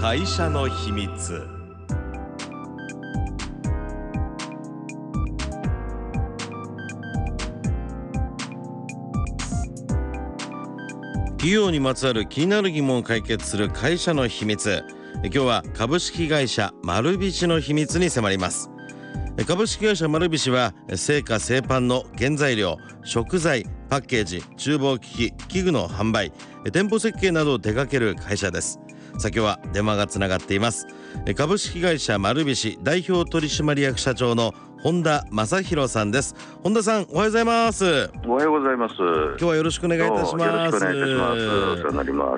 会社の秘密。企業にまつわる気になる疑問を解決する会社の秘密。今日は株式会社丸菱の秘密に迫ります。株式会社丸菱は製菓製パンの原材料、食材、パッケージ、厨房機器、器具の販売、店舗設計などを手掛ける会社です。今日は電話がつながっています。株式会社丸菱代表取締役社長の本田正弘さんです。本田さん、おはようございます。 おはようございます。 今日はよろしくお願いいたします。 よろしくお願いいたします。お世話になります。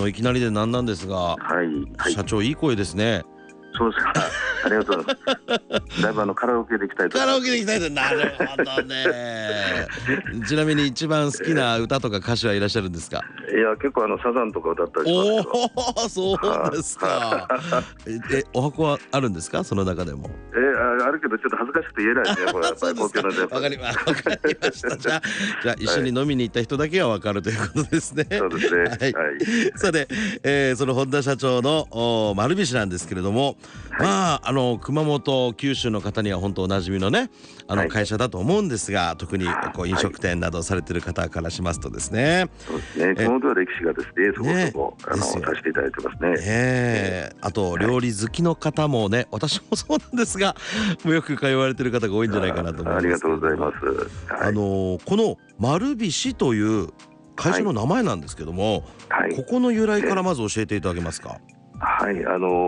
いきなりでなんなんですが、社長いい声ですね。 そうですか。ありがとうございます。だいぶカラオケで行きたいと思います。 カラオケで行きたいと。なるほどね。ちなみに一番好きな歌とか歌手はいらっしゃるんですか？ いや、結構サザンとか歌ったりしますけど。 そうですか。お箱はあるんですか、その中でも？ あるけどちょっと恥ずかしくて言えないですね。これやっぱり公共の電波。 わかりました。じゃあ一緒に飲みに行った人だけはわかるということですね。 そうですね。 さて、その本田社長の丸菱なんですけれども、熊本、九州の方には本当おなじみのね、会社だと思うんですが、特に飲食店などされている方からしますとですね。 そうですね。熊本は歴史がですね、そこそこさせていただいてますね。 あと料理好きの方もね、私もそうなんですが、よく通われている方が多いんじゃないかなと思います。 ありがとうございます。 この丸菱という会社の名前なんですけども、ここの由来からまず教えていただけますか？ はい、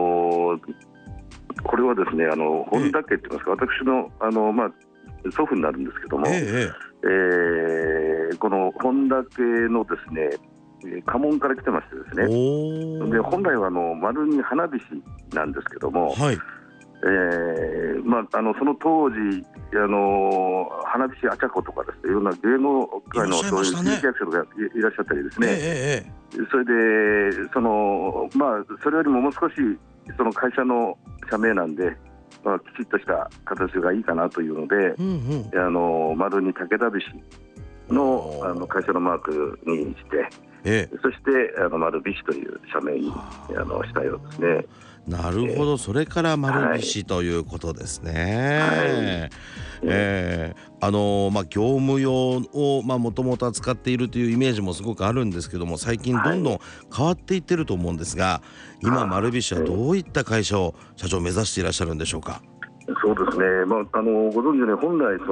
これはですね、本田家って言いますか、私の祖父になるんですけども、この本田家のですね、家紋から来てましてですね。で、本来は丸に花菱なんですけども、その当時花菱あちゃことかですね、いろんな芸能界のそういう人気役者がいらっしゃったりですね。それでそれよりももう少しその会社の社名なんで、きちっとした形がいいかなというので、丸に武田菱の会社のマークにして、そして丸菱という社名にしたようですね。 なるほど、それから丸菱ということですね。業務用をもともと扱っているというイメージもすごくあるんですけども、最近どんどん変わっていってると思うんですが、今丸菱はどういった会社を社長目指していらっしゃるんでしょうか？ そうですね、ご存知のように本来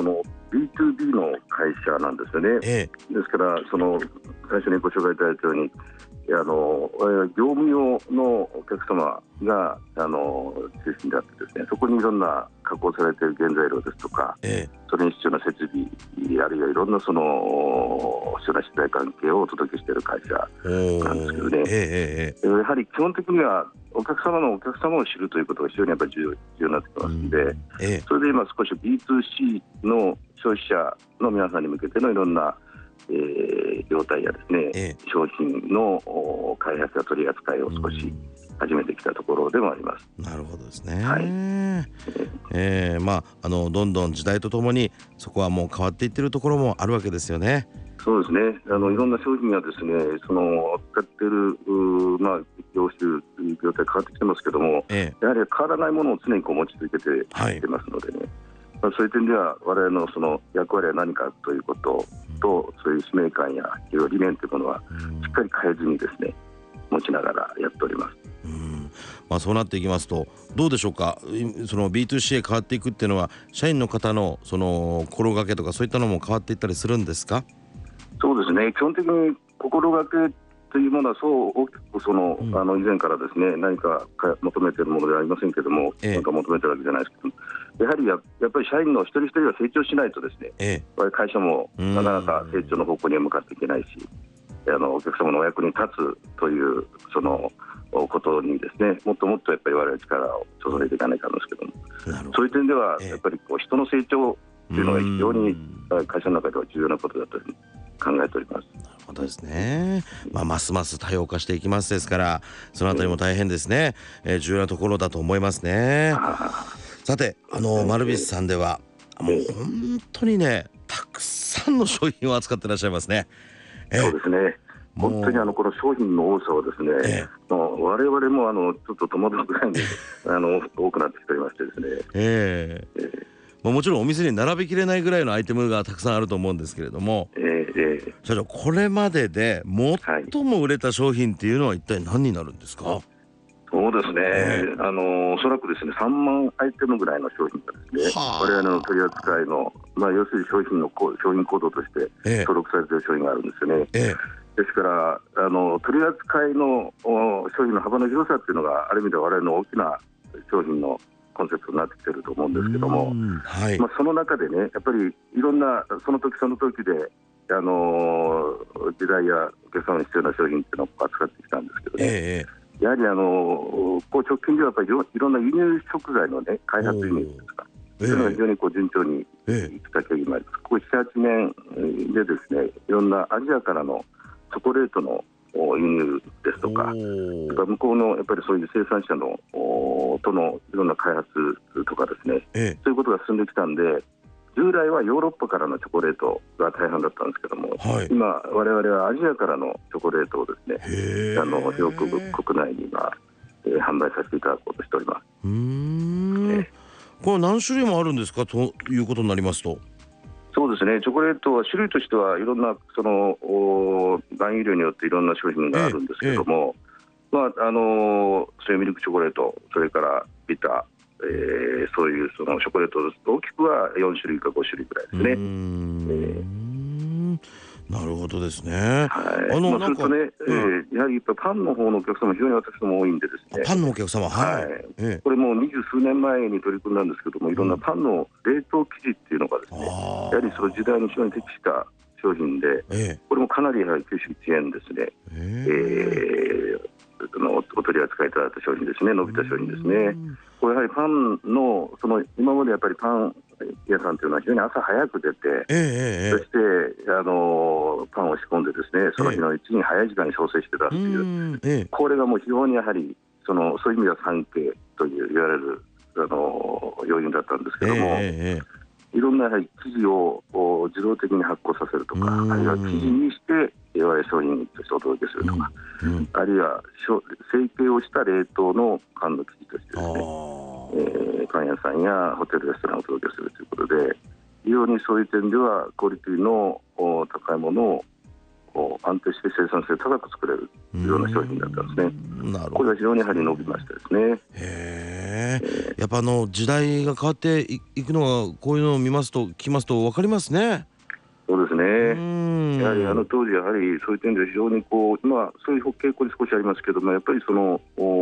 B2B の会社なんですよね。ですから最初にご紹介いただいたように業務用のお客様が中心であってですね、そこにいろんな加工されている原材料ですとか、それに必要な設備、あるいはいろんな必要な資材関係をお届けしている会社なんですけどね。やはり基本的にはお客様を知るということが非常にやっぱり重要になってきますので、それで今少し B2C の消費者の皆さんに向けてのいろんな業態やですね、商品の開発や取り扱いを少し始めてきたところでもあります。 なるほどですね。どんどん時代とともにそこはもう変わっていってるところもあるわけですよね。 そうですね。いろんな商品がですね、扱っている業態変わってきてますけども、やはり変わらないものを常に持ち続けていってますのでね。そういう点では我々の役割は何かということと、そういう使命感や理念というものはしっかり変えずにですね、持ちながらやっております。 そうなっていきますとどうでしょうか。B2C へ変わっていくっていうのは社員の方の心がけとかそういったのも変わっていったりするんですか？ そうですね、基本的に心がけというものはそう大きく以前からですね、何か求めているものではありませんけども、何か求めてるわけじゃないですけど、やっぱり社員の一人一人が成長しないとですね、会社もなかなか成長の方向には向かっていけないし、お客様のお役に立つということにですね、もっともっとやっぱり我々力を注いでいかないかんですけども、そういう点ではやっぱり人の成長というのが非常に会社の中では重要なことだというふうに考えております。 なるほどですね。ますます多様化していきますですから、そのあたりも大変ですね。重要なところだと思いますね。さて丸菱さんではもう本当にね、たくさんの商品を扱っていらっしゃいますね。 そうですね。 本当にこの商品の多さはですね、我々もちょっと戸惑うぐらいに多くなってきておりましてですね、 もちろんお店に並びきれないぐらいのアイテムがたくさんあると思うんですけれども、社長、これまでで最も売れた商品っていうのは一体何になるんですか？ そうですね、おそらくですね3万アイテムぐらいの商品がですね、我々の取り扱いの、要するに商品コードとして登録されている商品があるんですよね。ですから取り扱いの商品の幅の広さっていうのがある意味で我々の大きな商品のコンセプトになってきていると思うんですけども、その中でね、やっぱりいろんなその時その時で時代やお客様に必要な商品っていうのを扱ってきたんですけどね、やはり直近ではやっぱりいろんな輸入食材のね開発輸入ですか、そういうのが非常に順調にいった経緯もあります。ここ 7,8 年でですね、いろんなアジアからのチョコレートの輸入ですとか、やっぱ向こうのやっぱりそういう生産者のとのいろんな開発とかですね、そういうことが進んできたんで、従来はヨーロッパからのチョコレートが大半だったんですけども、今我々はアジアからのチョコレートをですね、よく国内に今、販売させていただこうとしております。 これ何種類もあるんですかということになりますと？ そうですね、チョコレートは種類としてはいろんな含有量によっていろんな商品があるんですけども、そういうミルクチョコレート、それからビター、そういうそのチョコレート大きくは4種類か5種類ぐらいですね。 なるほどですね。 それとね、やはりパンの方のお客様非常に私ども多いんでですね、 パンのお客様、 これもう20数年前に取り組んだんですけども、いろんなパンの冷凍生地っていうのがですね、やはりその時代に非常に適した商品で、これもかなりやはり91円ですね、お取り扱いいただいた商品ですね、伸びた商品ですね。これやはりパンの今までやっぱりパン屋さんというのは非常に朝早く出て、そしてパンを仕込んでですね、その日のうちに早い時間に調整してたっていう、これがもう非常にやはりそういう意味では産経という言われる要因だったんですけども、いろんなやはり生地を自動的に発酵させるとか、あるいは生地にして我々商品としてお届けするとか、あるいは成形をした冷凍のパンの生地としてですね、パン屋さんやホテルレストランをお届けするということで、非常にそういう点ではクオリティの高いものを安定して生産性高く作れるような商品だったんですね。これが非常にやはり伸びましたですね。 やっぱ時代が変わっていくのがこういうのを聞きますと分かりますね。 そうですね。やはり当時やはりそういう点で非常に今そういう傾向に少しありますけども、やっぱり人の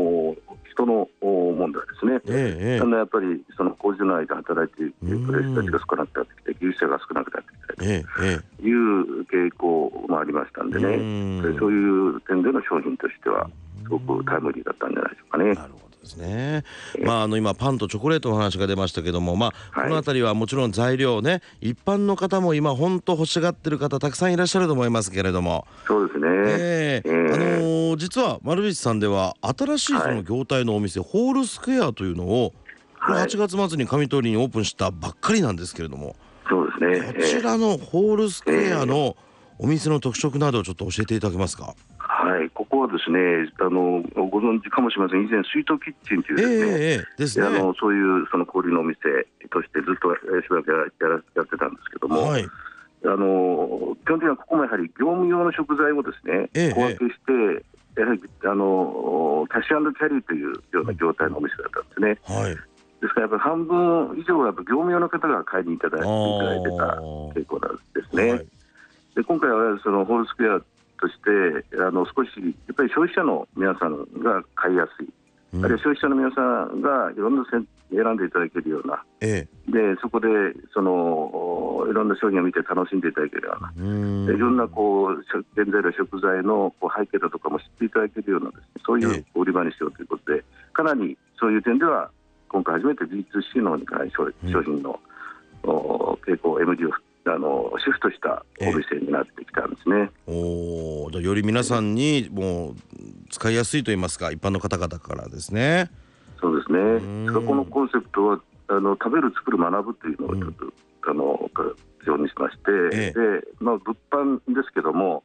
問題ですね。だんだんやっぱり工場内で働いている人たちが少なくなってきて、技術者が少なくなってきたという傾向もありましたんでね、そういう点での商品としてはすごくタイムリーだったんじゃないでしょうかね。 なるほどですね。今パンとチョコレートの話が出ましたけども、このあたりはもちろん材料ね、一般の方も今本当欲しがってる方たくさんいらっしゃると思いますけれども、 そうですね。 実は丸菱さんでは新しいその業態のお店、ホールスクエアというのをこれ8月末に上通りにオープンしたばっかりなんですけれども、 そうですね。 こちらのホールスクエアのお店の特色などをちょっと教えていただけますか？ ここはですね、ご存知かもしれません、以前スイートキッチンというですね、そういう小売のお店としてずっとしばらくやってたんですけども、基本的にはここもやはり業務用の食材をですね、小分けしてやはりキャッシュ&キャリーというような業態のお店だったんですね。ですからやっぱり半分以上はやっぱ業務用の方が買いにいただいてた傾向なんですね。で今回はそのホールスクエアとして少しやっぱり消費者の皆さんが買いやすい、あるいは消費者の皆さんがいろんな選んでいただけるような、でそこでいろんな商品を見て楽しんでいただけるような、いろんな原材料食材の背景だとかも知っていただけるようなですね、そういう売り場にしようということで、かなりそういう点では今回初めて B2C の商品の傾向 MD をシフトしたお店になってきたんですね。 じゃあより皆さんにもう使いやすいといいますか、一般の方々からですね。 そうですね。このコンセプトは食べる作る学ぶというのをちょっと基本にしまして、で物販ですけども、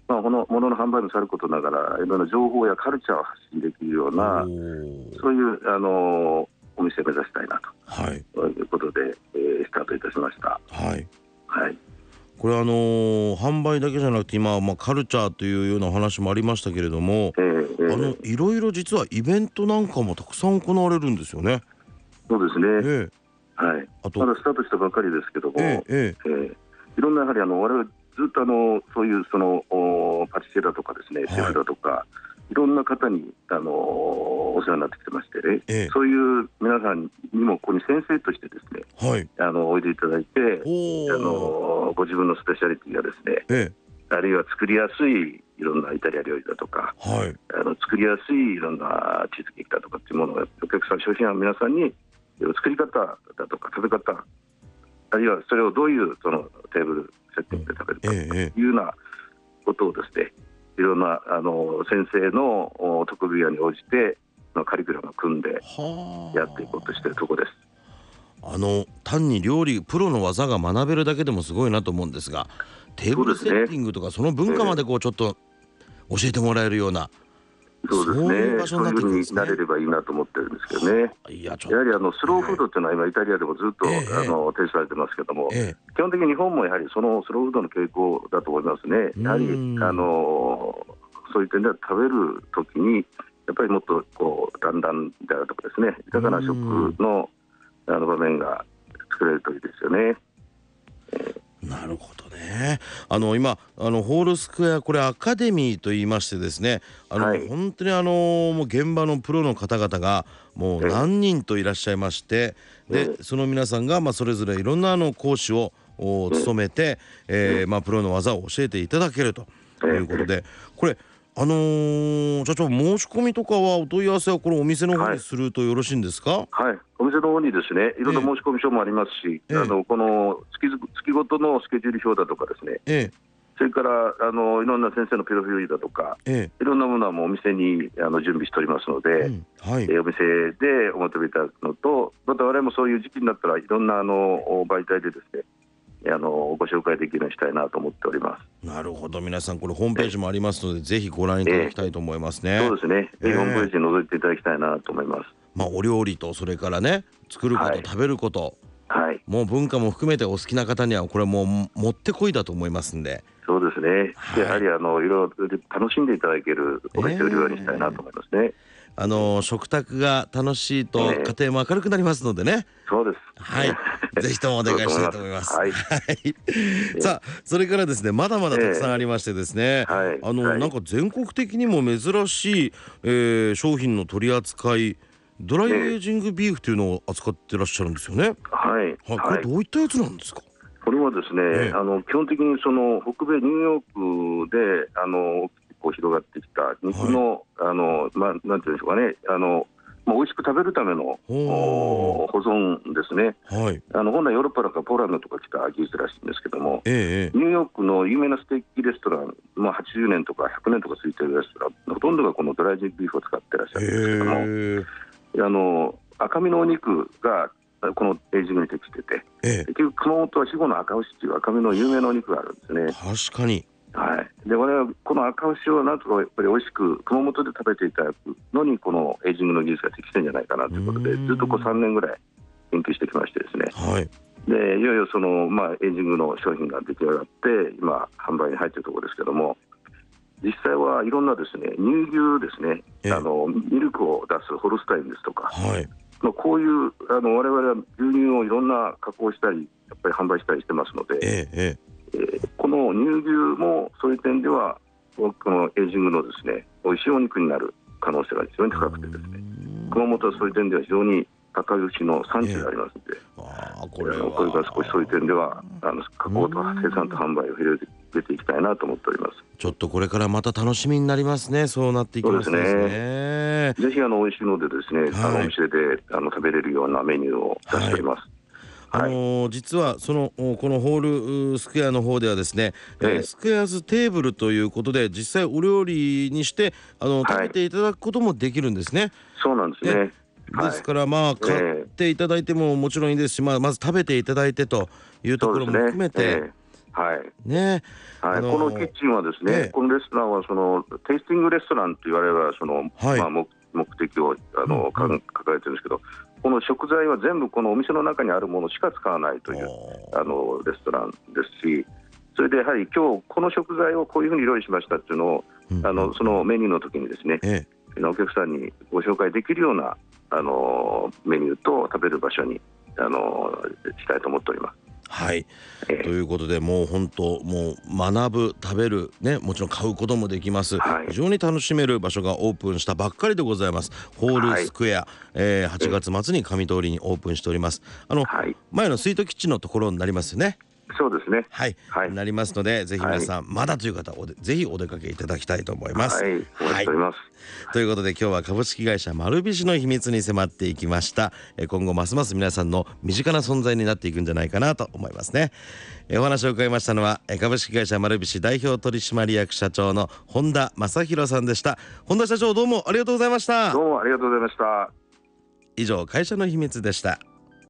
このものの販売もさることながら、いろんな情報やカルチャーを発信できるような、そういうお店を目指したいなということで、スタートいたしました。 はい、はい、これ販売だけじゃなくて今、カルチャーというようなお話もありましたけれども、いろいろ実はイベントなんかもたくさん行われるんですよね。 そうですね、はい、まだスタートしたばかりですけども、いろんなやはり我々ずっとそういうパティシエだとかですね、シェフだとか、いろんな方にお世話になってきてましてね、そういう皆さんにもここに先生としてですね、おいでいただいて、ご自分のスペシャリティがですね、あるいは作りやすいいろんなイタリア料理だとか、作りやすいいろんなチーズケーキだとかっていうものをお客さん、消費者の皆さんに作り方だとか食べ方、あるいはそれをどういうテーブルセッティングで食べるかというようなことをですね、いろんな先生の得意分野に応じてカリキュラムを組んでやっていこうとしているところです。 単に料理プロの技が学べるだけでもすごいなと思うんですが、テーブルセッティングとかその文化までちょっと教えてもらえるような、 そうですね、そういう風になれればいいなと思ってるんですけどね。やはりスローフードっていうのは今イタリアでもずっと提唱されてますけども、基本的に日本もやはりそのスローフードの傾向だと思いますね。やはりそういう点では食べるときにやっぱりもっとだんだんであるとかですね、豊かな食の場面が作れるといいですよね。 なるほどね。今ホールスクエア、これアカデミーと言いましてですね、本当にもう現場のプロの方々がもう何人といらっしゃいまして、でその皆さんがそれぞれいろんな講師を務めて、プロの技を教えていただけるということで、これ社長、申し込みとかはお問い合わせはこれお店の方にするとよろしいんですか？ はい、お店の方にですね、いろんな申し込み書もありますし、この月ごとのスケジュール表だとかですね、それからいろんな先生のプロフィールだとか、いろんなものはもうお店に準備しておりますので、お店でお求めいただくのと、また我々もそういう時期になったらいろんな媒体でですねご紹介できるようにしたいなと思っております。 なるほど、皆さんこれホームページもありますので、ぜひご覧いただきたいと思いますね。 そうですね、ホームページに覗いていただきたいなと思います。 お料理とそれからね、作ること、食べること、もう文化も含めてお好きな方にはこれもうもってこいだと思いますんで。 そうですね、やはりいろいろ楽しんでいただけるお店を料理したいなと思いますね。 食卓が楽しいと家庭も明るくなりますのでね。 そうです。 はい、ぜひともお願いしたいと思います。さあ、それからですね、まだまだたくさんありましてですね、なんか全国的にも珍しい、商品の取り扱い、ドライエージングビーフというのを扱ってらっしゃるんですよね。これどういったやつなんですか？ これはですね、基本的に北米ニューヨークで広がってきた肉の、なんていうんでしょうかね、美味しく食べるための保存ですね。本来ヨーロッパとかポーランドとか来た技術らしいんですけども、ニューヨークの有名なステーキレストラン、80年とか100年とか続いているレストラン、ほとんどがこのドライエージングビーフを使ってらっしゃるんですけども、赤身のお肉がこのエイジングに適してて、結局熊本は死後の赤牛という赤身の有名なお肉があるんですね。 確かに。 で我々はこの赤牛をなんとかやっぱり美味しく熊本で食べていただくのにこのエイジングの技術が適してるんじゃないかなということで、ずっと3年ぐらい研究してきましてですね、でいよいよエイジングの商品が出来上がって今販売に入っているところですけども、実際はいろんなですね乳牛ですね、ミルクを出すホルスタインですとか、こういう我々は牛乳をいろんな加工したりやっぱり販売したりしてますので、この乳牛もそういう点ではこのエイジングのですね美味しいお肉になる可能性が非常に高くてですね、熊本はそういう点では非常に赤牛の産地でありますので、これから少しそういう点では加工と生産と販売を広げていきたいなと思っております。 ちょっとこれからまた楽しみになりますね。そうなっていきますね。 ぜひ美味しいのでですね、お店で食べれるようなメニューを出しております。 実はこのホールスクエアの方ではですね、スクエアズテーブルということで実際お料理にして食べていただくこともできるんですね。 そうなんですね。 ですから買っていただいてももちろんいいですし、まず食べていただいてというところも含めて、 はいね、 はい、このキッチンはですね、このレストランはテイスティングレストランと言われれば目的を掲げてるんですけど、この食材は全部このお店の中にあるものしか使わないというレストランですし、それでやはり今日この食材をこういうふうに料理しましたっていうのをそのメニューの時にですね、お客さんにご紹介できるようなメニューと食べる場所にしたいと思っております。 はい、ということでもう本当もう学ぶ食べるね、もちろん買うこともできます、非常に楽しめる場所がオープンしたばっかりでございます。ホールスクエア、8月末に上通りにオープンしております。前のスイートキッチンのところになりますよね。 そうですね、 はい、なりますので、ぜひ皆さん、まだという方はぜひお出かけいただきたいと思います。 はい、お待ちしております。 ということで今日は株式会社丸菱の秘密に迫っていきました。今後ますます皆さんの身近な存在になっていくんじゃないかなと思いますね。お話を伺いましたのは株式会社丸菱代表取締役社長の本田正弘さんでした。本田社長、どうもありがとうございました。 どうもありがとうございました。 以上、会社の秘密でした。